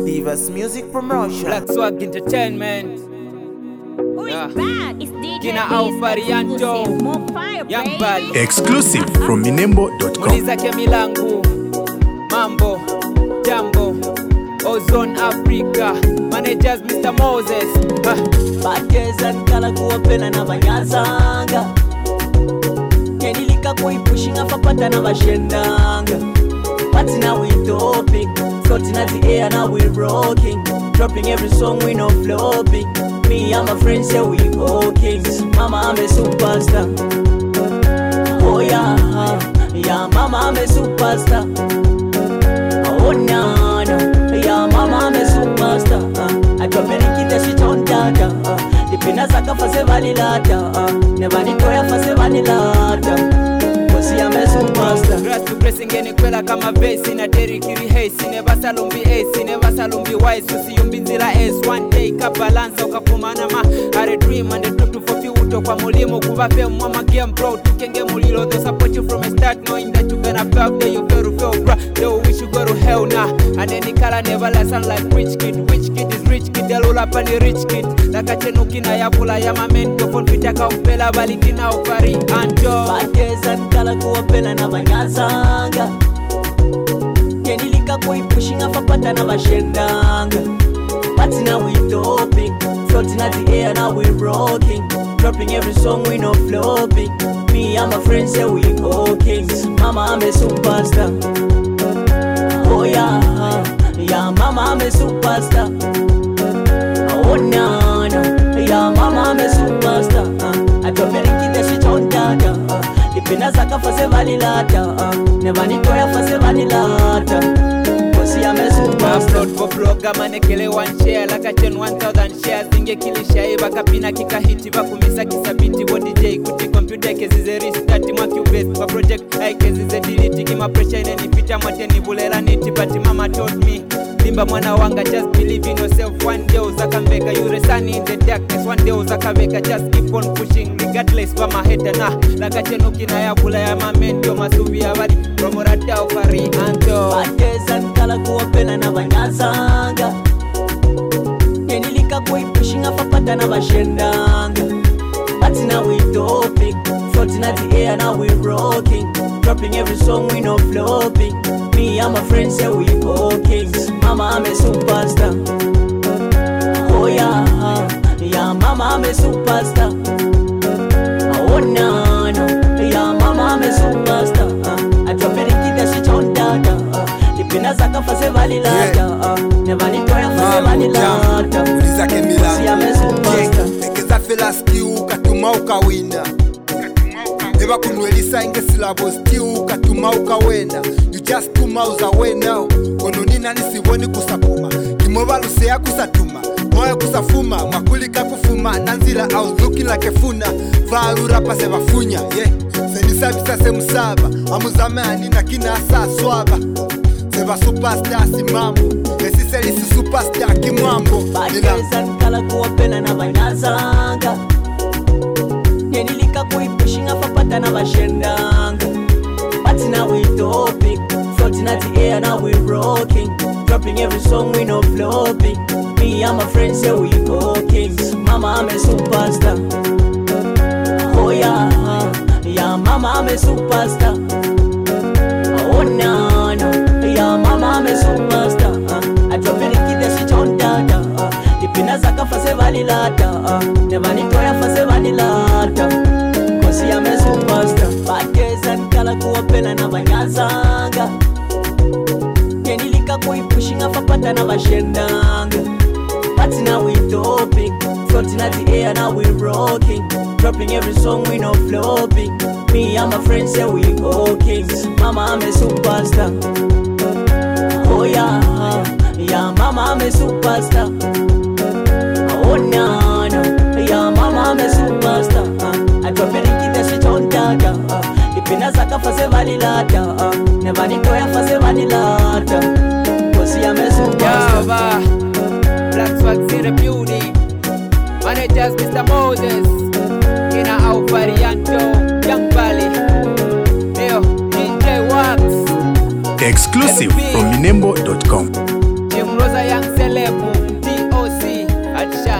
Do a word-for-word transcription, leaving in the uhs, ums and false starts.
Divas Music Promotion, Black Swag Entertainment. Who Yeah. is back? It's D J Kina Beast au varianto. exclusive. More fire, Young baby. Bali. Exclusive from minembo dot com. Muliza Kemilangu, Mambo, Jambo, Ozone Africa, managers Mister Moses. Ah. Bageza nkala kuwapena na banyazanga Kenilika kuipushinga fapata na bashendanga But now we topic, floating at the air now we rocking Dropping every song we no flopping Me and my friends say we go kings Mama I'm a superstar Oh yeah, yeah mama I'm a superstar Oh no, no, yeah mama I'm a superstar I drop any kid shit on data Dipina saka fase valilata Never nikoya fase vanilata Kosi I'm a superstar Grass to pressing any kwela kama vesi na Terry Kiri Hayes. Never salumbi ace, never salumbi wise. Usi yumbinzila ace, one day kabalansa ukapumana ma Are dream and the truth to fulfill uto kwa mulimo Kuvape mama game bro, tukenge mulilo To support you from a start knowing that you gonna fail There you fail to fail bro, they will wish you go to hell now And any color never less like rich kid Rich kid is rich kid, they roll up on the rich kid Laka chenukina ya kula ya mamento Phone vitaka upela balikina upari anjo Bageza nkala kuwapena na banyazanga Kenilika kuipushinga fapata na bashendanga But now we topic, floating at the air now we rocking Dropping every song we no flopping Me and my friends say we go kings Mama I'm a superstar Oh yeah, yeah mama I'm a superstar Oh no, no, yeah mama I'm a superstar I drop any kid that shit on data Dipina saka fase valilata Never nikoya fase vanilata Kosi I'm a superstar Upload for blogger manekele one share Laka chen one thousand shares Inge kilisha iba kapina kika hiti Vakumisa kisabiti wo D J Kuti computer kezize restart Mwaki ubase kwa project Hai kezize delete Kima pressure ineni pita Mwateni bulela niti But mama told me Limba mwana wanga just believe in yourself One day uzaka mbeka You're a sun in the darkness One day uzaka veka Just keep on pushing Regardless wa maheta na Laka chenuki na ya kula ya mamento Masubi ya wali Promorata ufari anto Bageza nkala kuwapena na banyazanga Kenilika kuipushinga fapata na bashendanga But now we topic, floating at the air now we rocking Dropping every song we no flopping Me and my friends say we go kings Mama I'm a superstar Oh yeah, yeah mama I'm a superstar Oh no, no, yeah mama I'm a superstar I drop any kid that shit on data Dipina saka fase valilata Never nikoya fase vanilata Muliza Kemilangu. See I'm a superstar Tekeza fela skill ukatuma ukawina Eva kunwelisa inge silabo still ukatuma ukawena You just two miles away now Kono nina nisivoni kusapuma Kimoba lusea kusatuma Moyo kusafuma Makulika kufuma Nanzila I was looking like a funa Varura pase bafunya yeah. Senisabisa se musaba Amuzame anina kina asa swaba Seba superstar si mambo Nesiseli si superstar kimwambo Bageza nkala kuwapena na banyazanga Kenilika kuipushinga fapata na bashendanga But now we topic, floating at the air now we rocking Dropping every song we no flopping Me and my friends say we go kings Mama I'm a superstar Oh yeah, yeah mama I'm a superstar Oh no, no, yeah mama I'm a superstar I drop any kid that shit on data Dipina saka fase valilata Never nikoya fase vanilata Kosi I'm a superstar Bageza nkala kuwapena na banyazanga Kenilika kuipushinga fapata na bashendanga But now we topic, floating at the air now we rocking Dropping every song we no flopping Me and my friends say we go kings Mama I'm a superstar Oh yeah, yeah mama I'm a superstar Oh no, no, yeah mama I'm a superstar I drop any kid that shit on data Dipina saka fase valilata Never nikoya fase vanilata Kosi I'm a superstar Yava Black Swag Zero Beauty Managers Mister Moses Kina au varianto Young Bali Leo D J Wax Exclusive from minembo dot com. Jim Rosa Young atisha